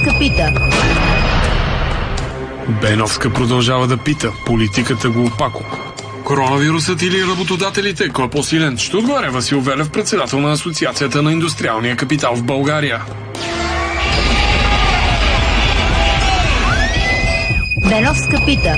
Беновска пита. Беновска продължава да пита. Политиката го опако. Коронавирусът или работодателите? Кой е по-силен? Ще отговаря Васил Велев, председател на Асоциацията на индустриалния капитал в България. Беновска пита.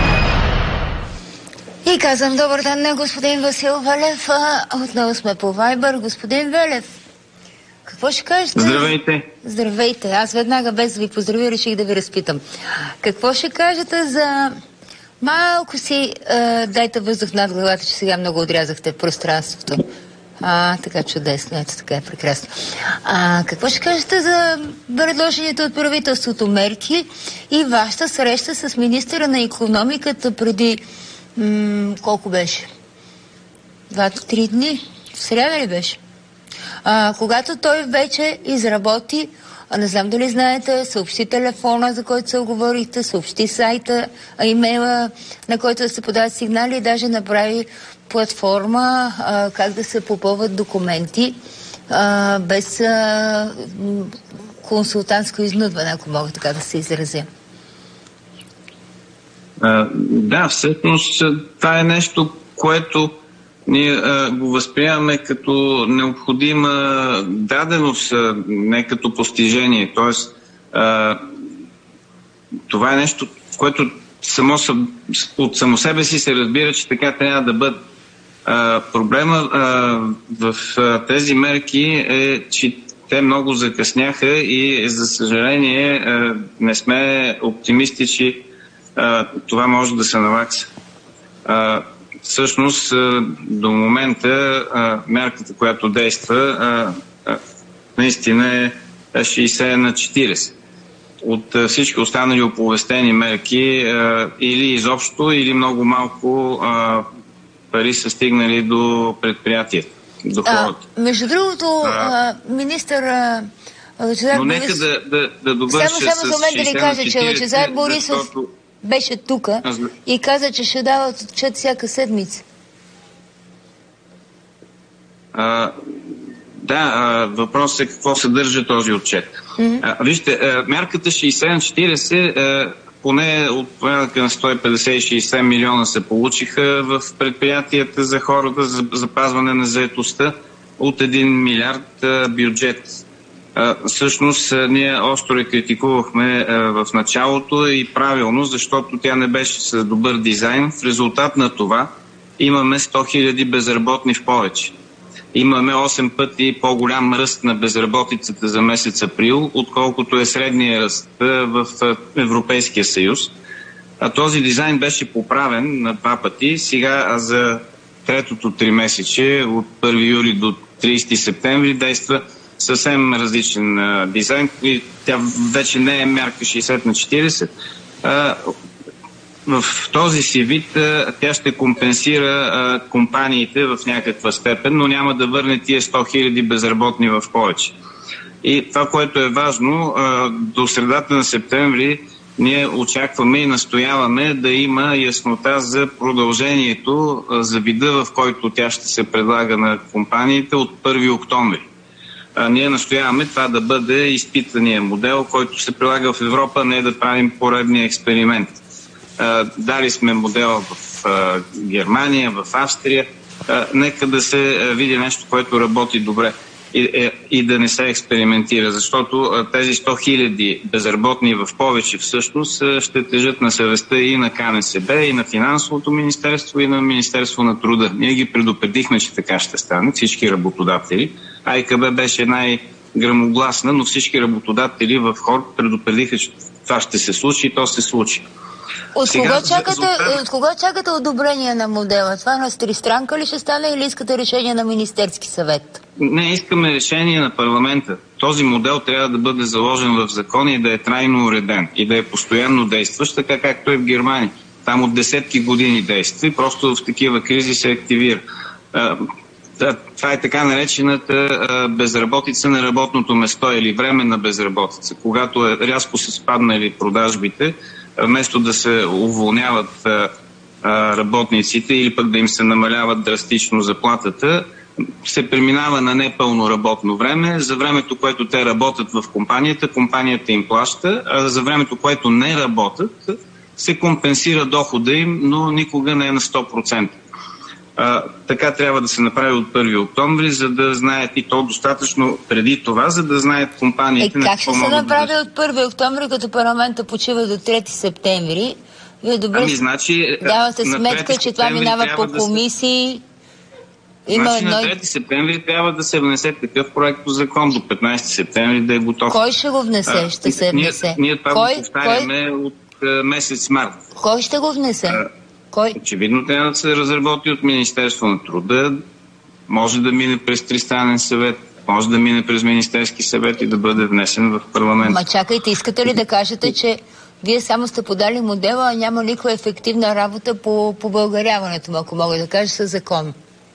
И казвам добър ден на господин Васил Велев. Отново сме по Вайбър. Господин Велев, какво ще кажете? Здравейте. Здравейте. Аз веднага, без да ви поздравя, реших да ви разпитам. Какво ще кажете за... Малко си дайте въздух над главата, че сега много отрязахте пространството. Така чудесно, ето така е прекрасно. Какво ще кажете за предложените от правителството мерки и вашата среща с министъра на икономиката преди колко беше? 2-3 дни? В сряда ли беше? Когато той вече изработи, не знам дали знаете, съобщи телефона, за който се оговорихте, съобщи сайта, имейла, на който да се подават сигнали и даже направи платформа как да се попълват документи без консултантско изнудване, ако мога така да се изразя. Да, всъщност това е нещо, което ние го възприемаме като необходима даденост, не като постижение. Тоест, това е нещо, в което от само себе си се разбира, че така трябва да бъде. Проблема в тези мерки е, че те много закъсняха и, за съжаление, не сме оптимисти, че това може да се навакса. Всъщност, до момента мярката, която действа, наистина е 60/40. От всички останали оповестени мерки или изобщо, или много малко пари са стигнали до предприятията, до хората. Между другото, министър Лъчезар Борисов... Но нека да довърша само за момент да ви кажа, че Лъчезар Борисов беше тук и каза, че ще дава отчет всяка седмица. Въпросът е какво съдържа този отчет. Вижте, мярката 60/40 поне от порядъка на 150-60 милиона се получиха в предприятията за хората за запазване на заетостта от 1 милиард бюджет. Всъщност ние остро я критикувахме в началото и правилно, защото тя не беше с добър дизайн. В резултат на това имаме 100 хиляди безработни в повече. Имаме 8 пъти по-голям ръст на безработицата за месец април, отколкото е средния ръст в Европейския съюз. Този дизайн беше поправен на 2 пъти. Сега за третото 3-месече от 1 юли до 30 септември действа съвсем различен дизайн и тя вече не е мярка 60/40. В този си вид тя ще компенсира компаниите в някаква степен, но няма да върне тия 100 хиляди безработни в повече. И това, което е важно, до средата на септември ние очакваме и настояваме да има яснота за продължението, за вида, в който тя ще се предлага на компаниите от 1 октомври. Ние настояваме това да бъде изпитания модел, който се прилага в Европа, не да правим поредния експеримент. Дали сме модела в Германия, в Австрия. Нека да се види нещо, което работи добре и да не се експериментира, защото тези 100 хиляди безработни в повече всъщност ще тежат на съвестта и на КНСБ, и на Финансовото министерство, и на Министерство на труда. Ние ги предупредихме, че така ще стане, всички работодатели. АИКБ беше най-гръмогласна, но всички работодатели в хор предупредиха, че това ще се случи и то се случи. От кога чакате одобрение на модела? Това на тристранка ли ще стане или искате решение на Министерски съвет? Не, искаме решение на парламента. Този модел трябва да бъде заложен в закон и да е трайно уреден и да е постоянно действащ, така както е в Германия. Там от десетки години действа и просто в такива кризи се активира. Това е така наречената безработица на работното место или временна безработица. Когато рязко са спаднали продажбите, вместо да се уволняват работниците или пък да им се намаляват драстично заплатата, се преминава на непълно работно време. За времето, което те работят в компанията им плаща, а за времето, което не работят, се компенсира дохода им, но никога не е на 100%. Така трябва да се направи от 1 октомври, за да знаят, и то достатъчно преди това, за да знаят компаниите... Как ще се направи от 1 октомври, като парламента почива до 3 септември? Вие добре давате сметка, че това минава по комисии. На 3 септември трябва да се внесе такъв проект по закон, до 15 септември да е готов. Кой ще го внесе? Ще се внесе? Ние това го повтаряме от месец март. Кой ще го внесе? Очевидно трябва да се разработи от Министерство на труда, може да мине през Тристранен съвет, може да мине през Министерски съвет и да бъде внесен в парламент. Ма чакайте, искате ли да кажете, че вие само сте подали модела, а няма никаква ефективна работа по българяването, ако мога да кажа, със закон?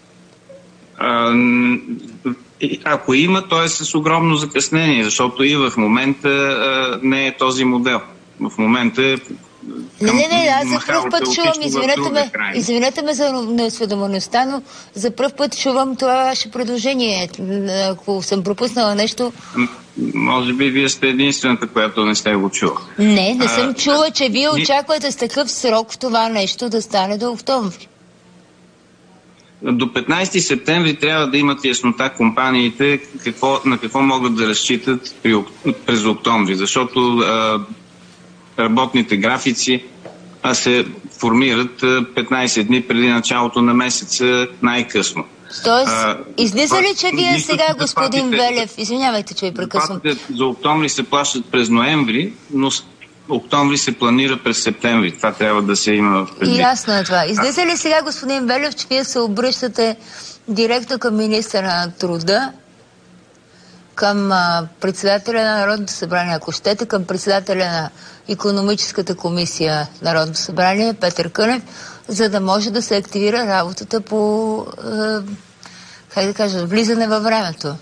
Ако има, то е с огромно закъснение, защото и в момента не е този модел. В момента е... Аз за пръв път чувам, извинете ме за неосведомеността, но за пръв път чувам това ваше предложение. Ако съм пропуснала нещо... Може би вие сте единствената, която не сте го чула. Не съм чула, че вие очаквате с такъв срок това нещо да стане до октомври. До 15 септември трябва да имат яснота компаниите на какво могат да разчитат през октомври, защото работните графици се формират 15 дни преди началото на месеца най-късно. Тоест, излиза ли, че вие сега, господин Велев, извинявайте, че ви прекъсвам. За октомври се плащат през ноември, но октомври се планира през септември. Това трябва да се има в предвид. Ясно е това. Излиза ли сега, господин Велев, че вие се обръщате директно към министъра на труда, към председателя на Народното събрание, ако щете, към председателя на Икономическата комисия на Народното събрание, Петър Кънев, за да може да се активира работата по, влизане във времето?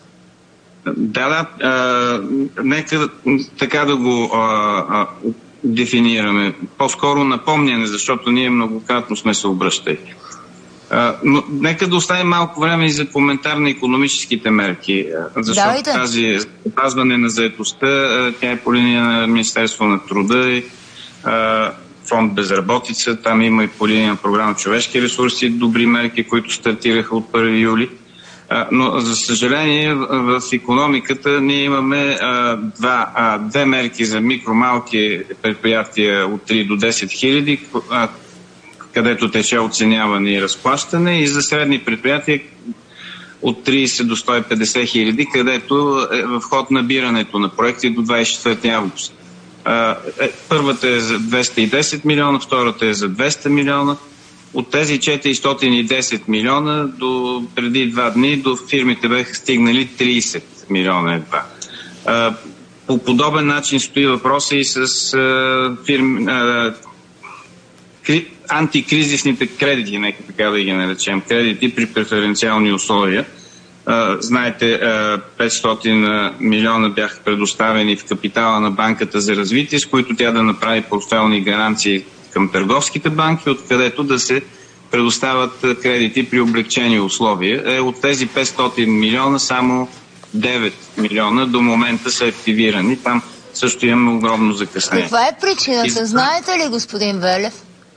Нека така да го дефинираме. По-скоро напомняне, защото ние многократно сме се обръщали. Но нека да оставим малко време и за коментар на икономическите мерки, защото тази запазване на заетостта, тя е по линия на Министерство на труда и фонд безработица, там има и по линия на програма човешки ресурси добри мерки, които стартираха от 1 юли. Но, за съжаление, в икономиката ние имаме две мерки за микро-малки предприятия от 3 до 10 хиляди, където тече оценяване и разплащане, и за средни предприятия от 30 до 150 хиляди, където е в ход набирането на проекти до 24 август. Първата е за 210 милиона, втората е за 200 милиона. От тези 410 милиона до преди 2 дни до фирмите бяха стигнали 30 милиона едва. По подобен начин стои въпроса и с антикризисните кредити, нека така да ги наречем, кредити при преференциални условия. Знаете, 500 милиона бяха предоставени в капитала на Банката за развитие, с които тя да направи портфелни гаранции към търговските банки, откъдето да се предоставят кредити при облекчени условия. От тези 500 милиона само 9 милиона до момента са активирани. Там също имаме огромно закъснение. Каква е причината? Знаете ли, господин Велев?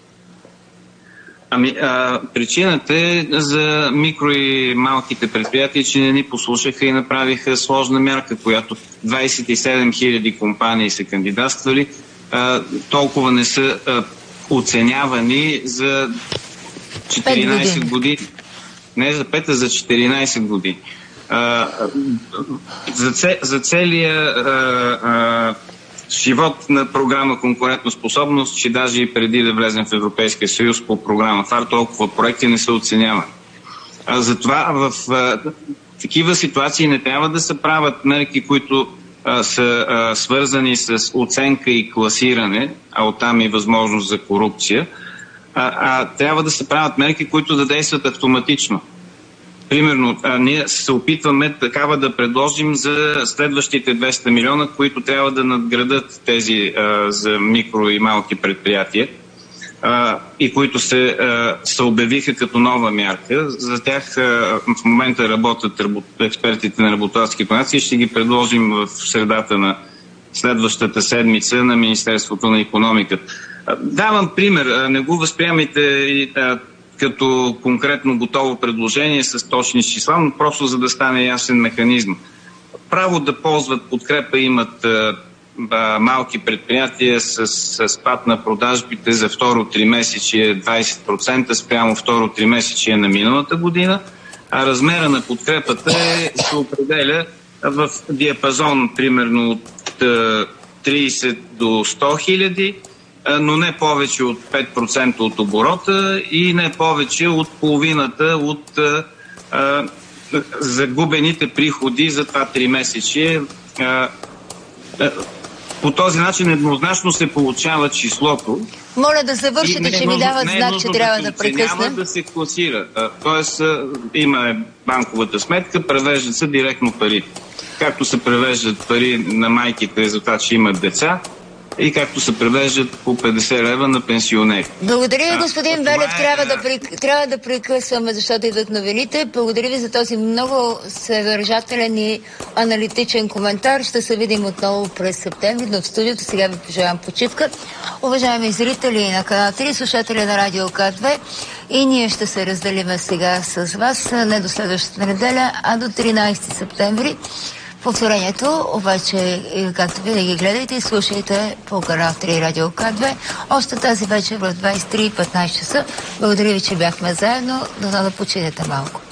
Причината е за микро и малките предприятия, че не ни послушаха и направиха сложна мярка, която 27 хиляди компании са кандидатствали. Толкова не са оценявани за 14 години. Не за 5, а за 14 години. За целия живот на програма конкурентоспособност, че даже и преди да влезем в Европейския съюз по програма ФАР, толкова проекти не са оценявани. Затова в такива ситуации не трябва да се правят мерки, които са свързани с оценка и класиране, а оттам и възможност за корупция, трябва да се правят мерки, които да действат автоматично. Примерно, ние се опитваме такава да предложим за следващите 200 милиона, които трябва да надградат тези за микро и малки предприятия. и които се обявиха като нова мярка. За тях в момента работят експертите на работодателски организации и ще ги предложим в средата на следващата седмица на Министерството на икономиката. Давам пример, не го възприемайте като конкретно готово предложение с точни числа, но просто за да стане ясен механизъм. Право да ползват подкрепа имат малки предприятия с спад на продажбите за второ тримесечие 20% спрямо второ тримесечие на миналата година, а размера на подкрепата се определя в диапазон примерно от 30 до 100 хиляди, но не повече от 5% от оборота и не повече от половината от загубените приходи за това тримесечие. По този начин еднозначно се получава числото. Моля да завършите, че ми дават знак, че трябва да прекъснем. Няма да се класира. Тоест има банковата сметка, превеждат се директно пари. Както се превеждат пари на майките за това, че имат деца, и както се превеждат по 50 лева на пенсионери. Благодаря ви, господин Велев. Трябва да прекъсваме, защото идват новините. Благодаря ви за този много съдържателен и аналитичен коментар. Ще се видим отново през септември, но в студиото сега ви пожелавам почивка. Уважаеми зрители на канал 3, слушатели на Радио К2, и ние ще се разделиме сега с вас не до следващата неделя, а до 13 септември. Повторението, обаче, както винаги гледайте и слушайте по канал 3 Радио К2, още тази вечер в 23:15 часа. Благодаря ви, че бяхме заедно. Да починете малко.